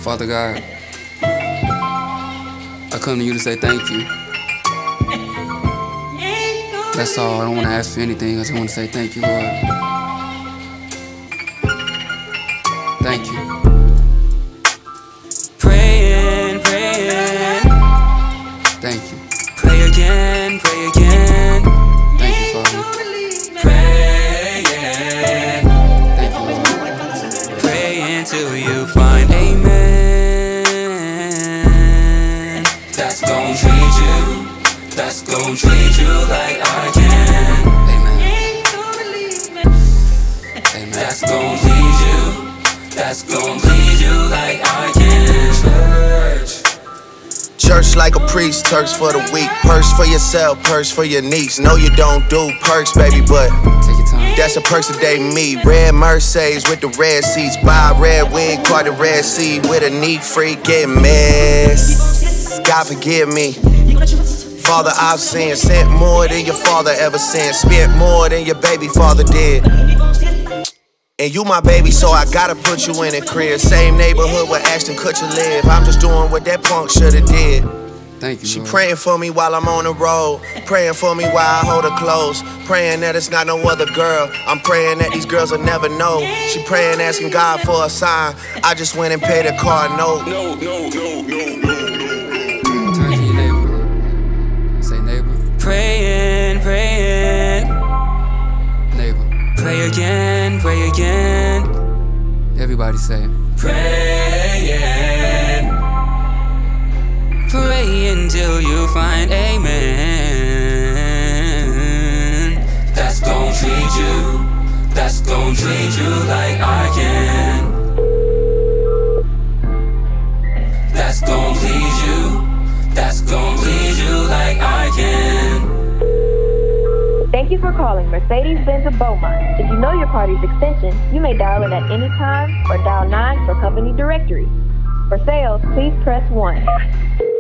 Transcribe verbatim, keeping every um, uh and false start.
Father God, I come to you to say thank you. That's all. I don't want to ask for anything. I just want to say thank you, Lord. Thank you. Praying, praying. Thank you. Pray again, pray again. Thank you, Father. Praying. Thank you, Lord. Pray until you find amen. That's gon' treat you. That's gon' treat you like I can. Amen. Amen. That's gon' please you. That's gon' please you like I can. Church. Church like a priest, Turks for the weak. Purse for yourself, purse for your niece. No, you don't do perks, baby, but Take your time. that's a perks that they me. Red Mercedes with the red seats. Buy a red wig, caught the red sea with a neat freak. Get mess. God forgive me. Father, I've sinned. Sent more than your father ever sent. Spent more than your baby father did. And you my baby, so I gotta put you in a crib. Same neighborhood where Ashton Kutcher live. I'm just doing what that punk shoulda did. Thank you, She Lord. praying for me while I'm on the road. Praying for me while I hold her close. Praying that it's not no other girl. I'm praying that these girls will never know. She praying, asking God for a sign. I just went and paid a car note. No, no, no, no, no, no. Turn to your neighbor. Say neighbor. Praying, praying. Neighbor. Pray again, pray again. Everybody say it. Praying. Pray until you find amen. That's gon' treat you. That's gon' treat you like I can. That's gon' please you. That's gon' please you like I can. Thank you for calling Mercedes-Benz of Beaumont. If you know your party's extension, you may dial it at any time or dial nine for company directory. For sales, please press one.